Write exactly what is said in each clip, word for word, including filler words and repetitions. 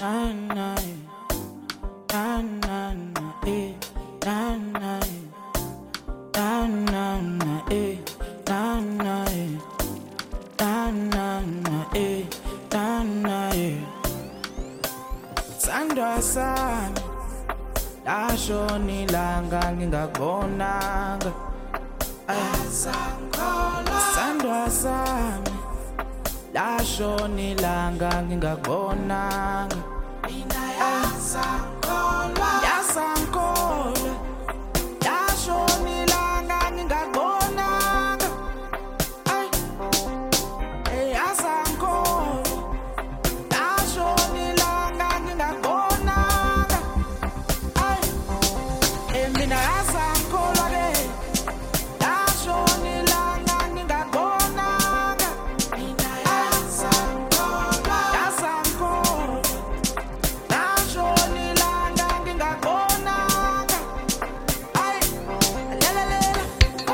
na na na na na eh na na na na na eh na na na na na eh na na Sandwa sami lashona ilanga ngingakubonanga Sandwa sami lashona ilanga ngingakubonanga mina yasangikholwa yasangikholwa lashona ilanga ngingakubonanga ay hey yasangikholwa lashona ilanga ngingakubonanga ay hey mina yasangikholwa ke lashona ilanga ngingakubonanga mina yasangikholwa yasangikholwa lashona ilanga ngingakubonanga ay lelelela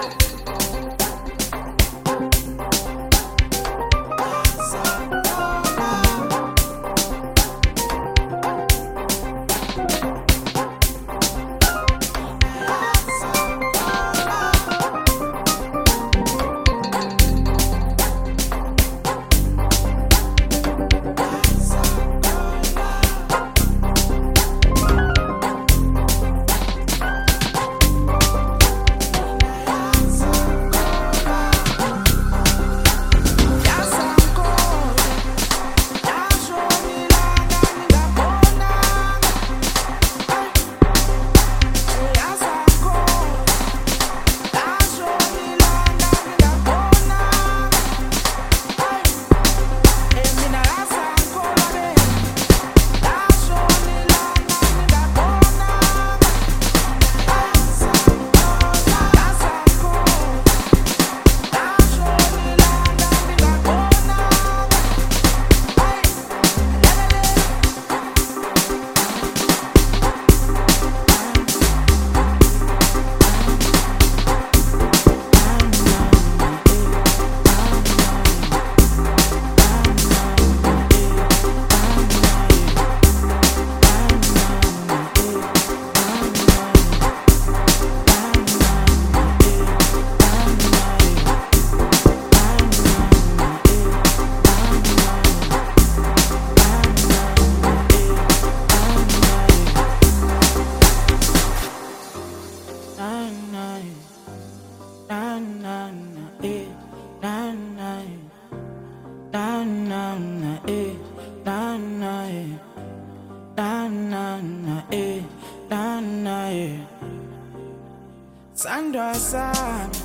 Sandwa sami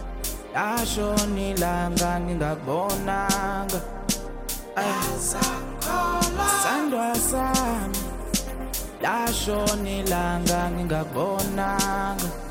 lashona ilanga ngingakubonanga Sandwa sami lashona ilanga ngingakubonanga